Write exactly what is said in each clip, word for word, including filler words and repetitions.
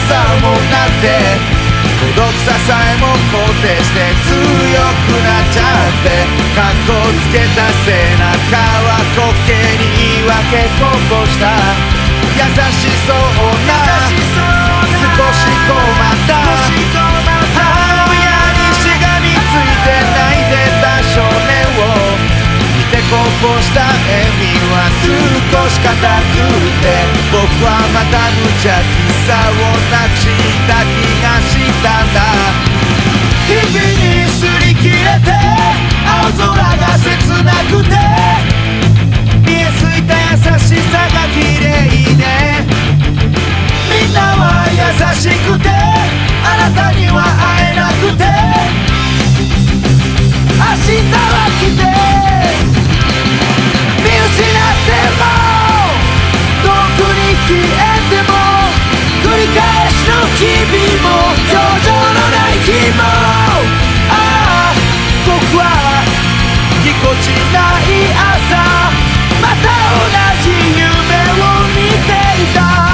さもなって孤独ささえも肯定して強くなっちゃってかっこつけた背中は滑稽に言い訳こぼした優しそうな少し困った母親にしがみついて泣いてた少年を見てこぼした笑みは少し硬くて僕はまた無邪気さをなくした気がしたんだ日々に擦り切れて青空が切なくて見えすいた優しさが綺麗ねみんなは優しくてあなたには会えなくて明日は来て見失っても遠くに消えても繰り返しの日々も表情のない日もああ僕はぎこちない朝また同じ夢を見ていた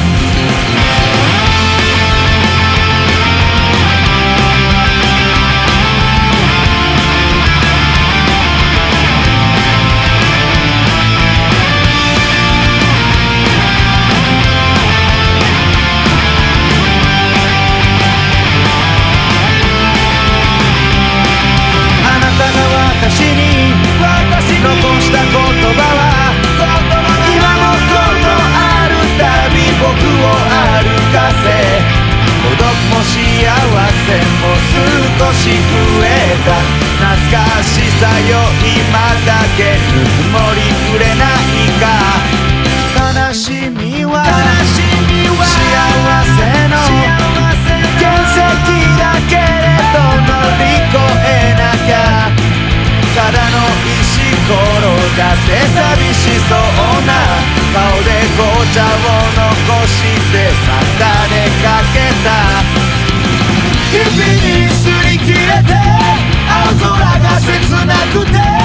私に残した言葉は今もことあるたび僕を歩かせ孤独も幸せも少し増えた懐かしさよ今だけぬくもりくれないか悲しみは幸せの原石だけれど乗り越えなきゃただの石ころがって寂しそうな顔で紅茶を残してまた出かけた日々に擦り切れて青空が切なくて